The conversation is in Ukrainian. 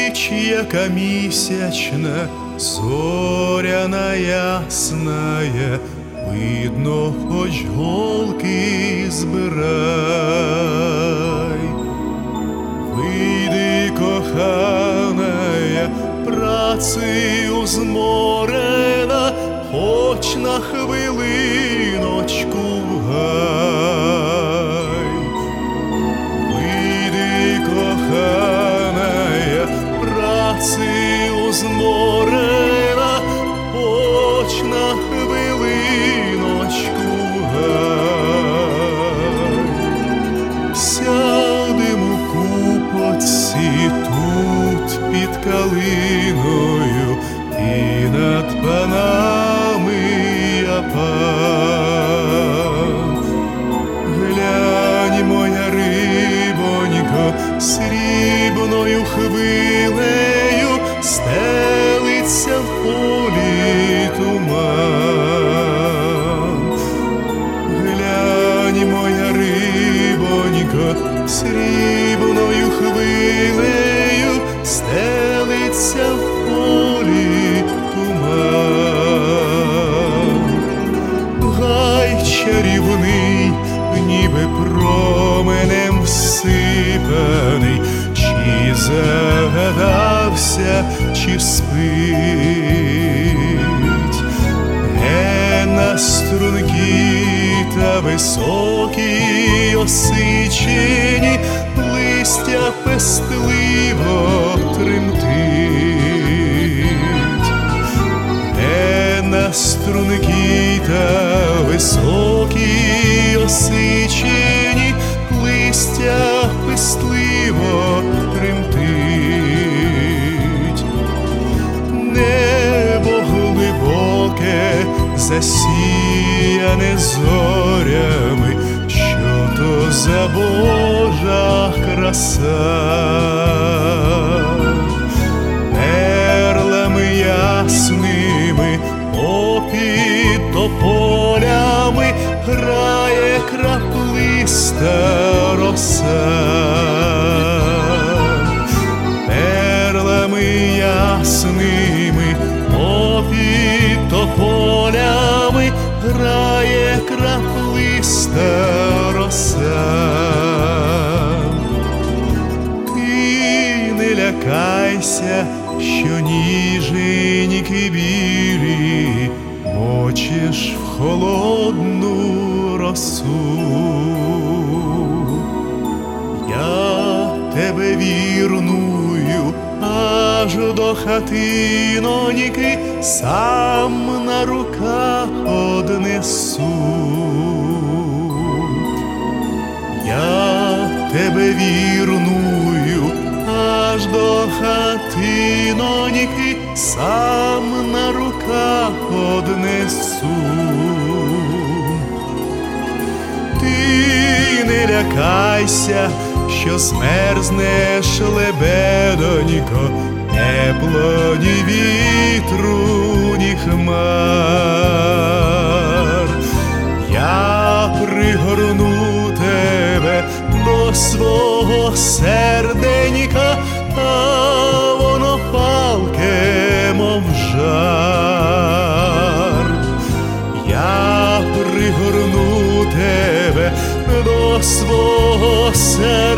ніч, яка місячна, зоряна ясная, видно, хоч голки збирай. Вийди, коханая, працею зморена, хоч на хвилиночку гай. Вийди, коханая, працею зморена, хоч на хвилиночку гай. Сядем у купоці тут під калиною, і над панами я пан. Глянь, моя рибонько, срібною хвилею стелиться в полі туман. Глянь, моя рибонько, срібною хвилею стелиться в полі туман. Гай чарівний, ніби променем всипаний, чи загадався, чи спить. На струнки та високі осичені листя пестливо тремтить. На струнки та високі осичені листя пестливо тремтить. Небо глибоке, засіяне зорями, що то за Божа краса. Перлами ясними попід тополями грає краплиста роса. Перлами ясними попід тополями грає краплиста роса. Ти не лякайся, що ніженьки білі мочиш в холодну росу. Я тебе вірную аж до хатиноньки сам на руках однесу. Я тебе вірную аж до хатиноньки сам на руках однесу. Ти не лякайся, що змерзнеш, лебедонько, тепло ні вітру, ні хмар. Я пригорну тебе до свого серденька, а воно палке, мов жар. Я пригорну тебе до свого серденька,